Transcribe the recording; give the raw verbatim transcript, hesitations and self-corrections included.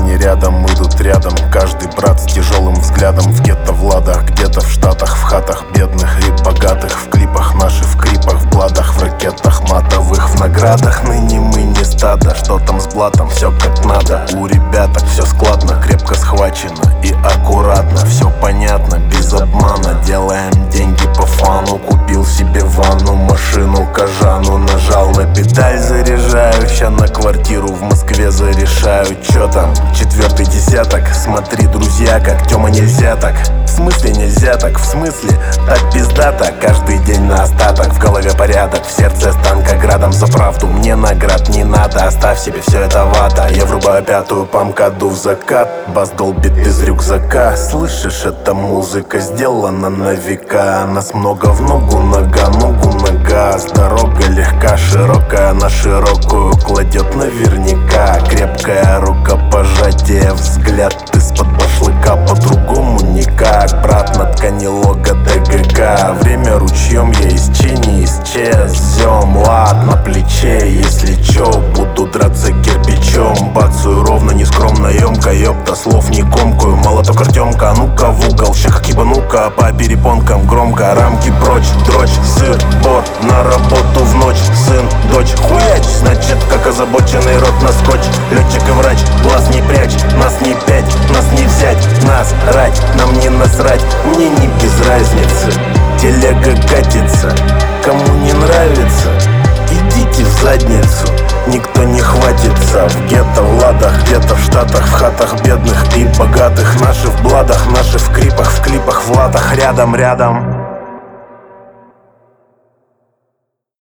не рядом, идут рядом. Каждый брат с тяжелым взглядом. В гетто в ладах, где-то в штатах, в хатах бедных и богатых. В клипах наши, в крипах, в бладах, в ракетах матовых, в наградах. Ныне мы не стадо, что там с блатом, все как надо. У ребяток все складно, крепко схвачено и аккуратно. Все понятно, без обмана, делаем деньги по фану. Купил себе ванну, машину, кожану, нажал на педаль, заряжаю. Ща на квартиру в Москве зарешаю. Чё там, четвертый десяток, смотри, друзья, как Тёма нельзя так. В смысле нельзя так, в смысле так пиздато. Каждый день на остаток, в голове порядок, в сердце станка градом за правду. Мне наград не надо, оставь себе все это вата. Я врубаю пятую по МКАДу в закат. Бас долбит из рюкзака. Слышишь, эта музыка сделана на века. Нас много в ногу, нога, ногу на газ. Дорога легка, широкая на широкую кладет наверняка. Крепкое рукопожатие, взгляд из-под башлыка. По-другому никак, брат, на ткани лого ДГК. Время ручьем, я из Че не исчез. Зем, лад на плече, если чё, буду драться кирпичом. Бацаю ровно, нескромно, емко, ёпта, слов не комкую. Молоток Артемка, а ну-ка в угол, ща как ебанука. По перепонкам громко, рамки прочь, дрочь, сыр, бор, на работу в ночь. Сын, дочь, хуяч, значит, как озабоченный рот на скотч. Летчик и врач, глаз не прячь, нас не пять, нас не взять. Нас рать, нам не насрать, мне не без разницы. Телега катится, кому не нравится, идите в задницу, никто не хватится. В гетто, в ладах, где-то в штатах, в хатах бедных и богатых. Наши в бладах, наши в крипах, в клипах, в латах, рядом, рядом.